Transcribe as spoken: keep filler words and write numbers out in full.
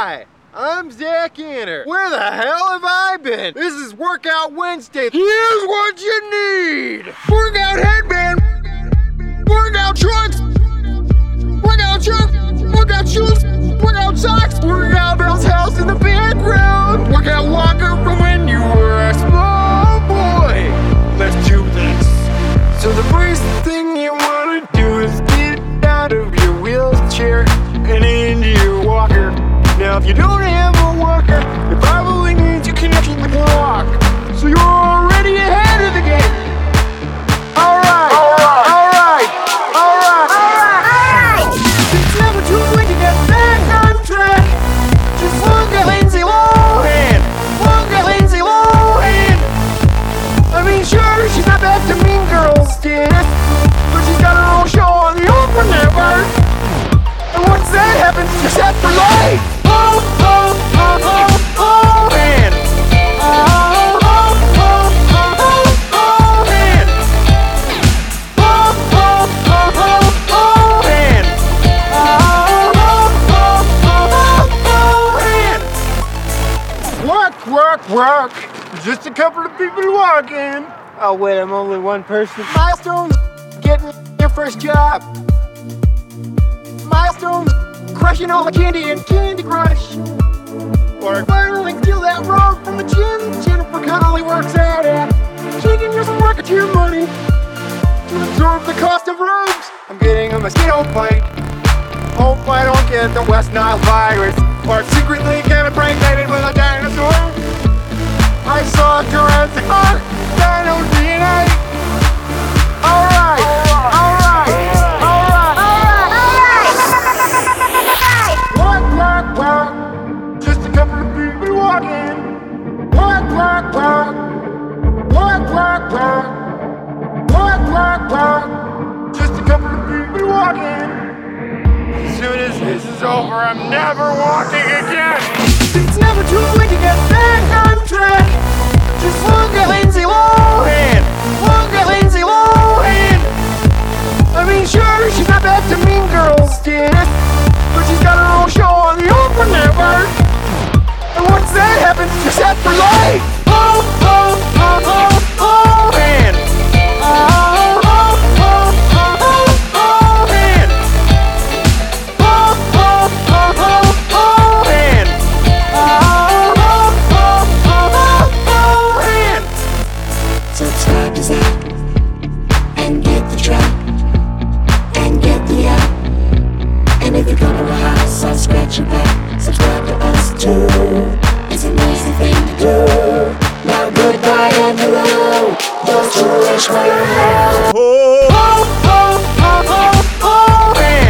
Hi, I'm Zach Anner. Where the hell have I been? This is Workout Wednesday. Here's what you need. Workout headband. Workout trunks. Workout shirts. Workout shoes. Workout socks. Workout bells house in the background. Workout walker from when you were a small boy. Let's do this. So the first thing you want to do is get out of your wheelchair and into your walker. Now if you don't have a walker, it probably means you can actually walk. So you're already ahead of the game. Alright, alright, alright, alright, alright. It's never too late to get back on track. Just look at Lindsay Lohan. Look at Lindsay Lohan. I mean, sure, she's not back to Mean Girls status, but she's got her own show on the Oprah Network. And once that happens, you're set for life. Oh, oh, oh, oh, oh, man. Oh, oh, oh, oh, oh, oh, man. Oh, oh, oh, oh, oh, man. Oh, oh, oh, oh, oh, man. Work, work, work. Just a couple of people walking. Oh, wait, I'm only one person. Milestones, getting your first job. Milestones, crushing all the candy in Candy Crush. Or finally steal that robe from the gym Jennifer Connelly works out at. She can use some rocketeer money to absorb the cost of robes. I'm getting a mosquito bite. Hope I don't get the West Nile virus, or secretly get impregnated with a dinosaur. I saw Jurassic Park, Dino D N A. Alright, alright, alright, alright. Walk, walk, walk. Just a couple of people walking. Walk, walk, walk. Walk, walk, walk. Walk, walk, walk. Just a couple of people walking. As soon as this is over, I'm never walking again. It's never too late to get back on track. Just look at Lindsay Lohan. Look at Lindsay Lohan. I mean, sure, she's not back to Mean Girls status, but she's got her own show on the Oprah Network. And once that happens, you're set for life. Oh, oh, oh, oh, oh, man. Oh, oh, oh, oh, oh, oh, man. Oh, oh, oh, oh, oh, man. Oh, oh, oh, oh, oh, man. So time is out and get the drop and get the out. And if you come to our house, I'll scratch your back. Subscribe to us too. It's an easy thing to do. Now goodbye and hello. Those who wish for your help.